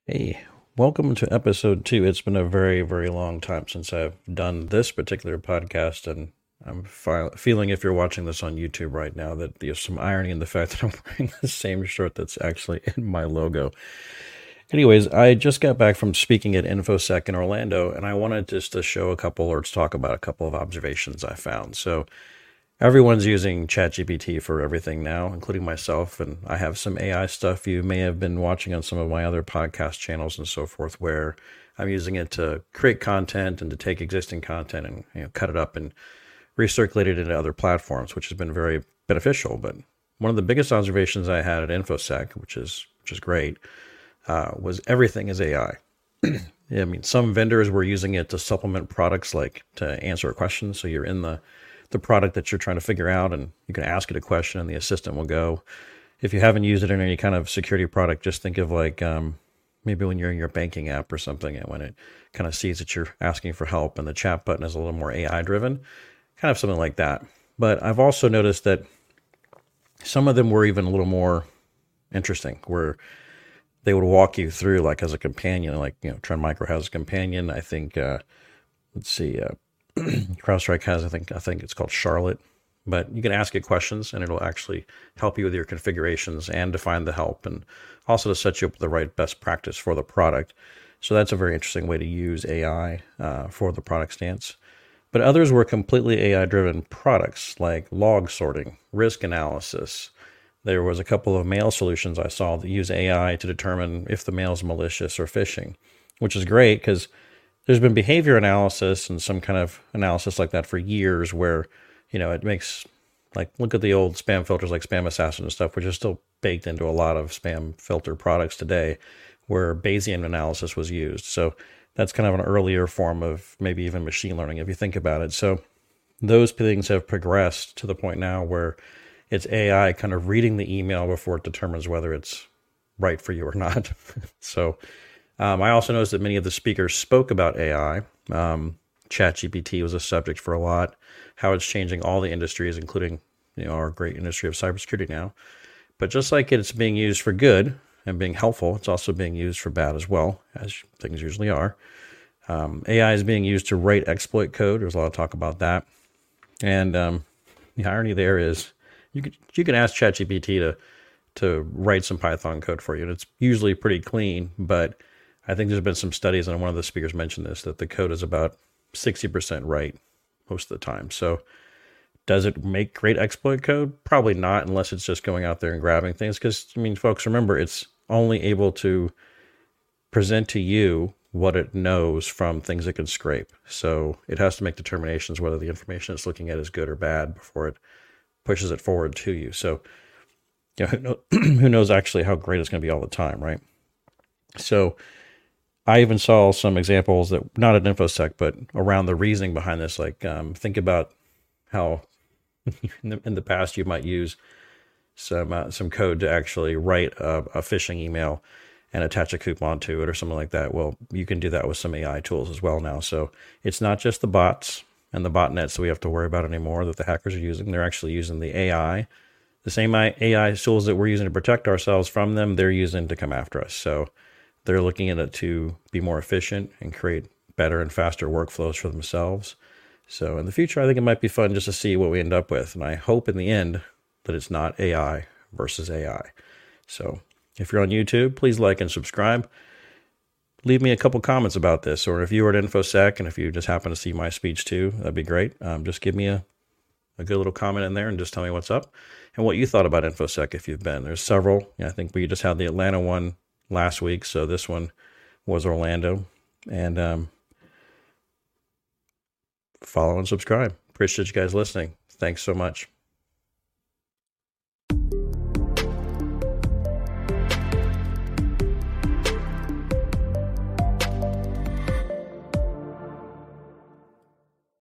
Hey, welcome to episode 2. It's been a very, very long time since I've done this particular podcast, and I'm feeling, if you're watching this on YouTube right now, that there's some irony in the fact that I'm wearing the same shirt that's actually in my logo. Anyways, I just got back from speaking at InfoSec in Orlando, and I wanted just to show a couple or to talk about a couple of observations I found. So, everyone's using ChatGPT for everything now, including myself, and I have some AI stuff you may have been watching on some of my other podcast channels and so forth, where I'm using it to create content and to take existing content and cut it up and recirculate it into other platforms, which has been very beneficial. But one of the biggest observations I had at InfoSec, which is great, was everything is AI. I mean, some vendors were using it to supplement products, like to answer a question. So you're in the product that you're trying to figure out, and you can ask it a question and the assistant will go. If you haven't used it in any kind of security product, just think of like maybe when you're in your banking app or something, and when it kind of sees that you're asking for help and the chat button is a little more AI driven, kind of something like that. But I've also noticed that some of them were even a little more interesting, where they would walk you through like as a companion, like Trend Micro has a companion. I think let's see, CrowdStrike has, I think it's called Charlotte, but you can ask it questions and it'll actually help you with your configurations and define the help, and also to set you up with the right best practice for the product. So that's a very interesting way to use AI for the product stance. But others were completely AI driven products like log sorting, risk analysis. There was a couple of mail solutions I saw that use AI to determine if the mail is malicious or phishing, which is great because there's been behavior analysis and some kind of analysis like that for years, where, it makes, like, look at the old spam filters like Spam Assassin and stuff, which is still baked into a lot of spam filter products today, where Bayesian analysis was used. So that's kind of an earlier form of maybe even machine learning, if you think about it. So those things have progressed to the point now where it's AI kind of reading the email before it determines whether it's right for you or not. So I also noticed that many of the speakers spoke about AI. ChatGPT was a subject for a lot, how it's changing all the industries, including our great industry of cybersecurity now. But just like it's being used for good and being helpful, it's also being used for bad as well, as things usually are. AI is being used to write exploit code. There's a lot of talk about that. And the irony there is you can ask ChatGPT to write some Python code for you, and it's usually pretty clean, but I think there's been some studies, and one of the speakers mentioned this, that the code is about 60% right most of the time. So does it make great exploit code? Probably not, unless it's just going out there and grabbing things. Because, folks, remember, it's only able to present to you what it knows from things it can scrape. So it has to make determinations whether the information it's looking at is good or bad before it pushes it forward to you. So who knows actually how great it's going to be all the time, right? So I even saw some examples that, not at InfoSec, but around the reasoning behind this. Like, think about how in the past you might use some code to actually write a phishing email and attach a coupon to it or something like that. Well, you can do that with some AI tools as well now. So it's not just the bots and the botnets that we have to worry about anymore that the hackers are using. They're actually using the AI. The same AI tools that we're using to protect ourselves from them, they're using to come after us. So they're looking at it to be more efficient and create better and faster workflows for themselves. So in the future, I think it might be fun just to see what we end up with. And I hope in the end that it's not AI versus AI. So if you're on YouTube, please like and subscribe. Leave me a couple comments about this. Or if you were at InfoSec and if you just happen to see my speech too, that'd be great. Just give me a good little comment in there and just tell me what's up and what you thought about InfoSec if you've been. There's several. I think we just had the Atlanta one last week, so this one was Orlando. And follow and subscribe. Appreciate you guys listening. Thanks so much.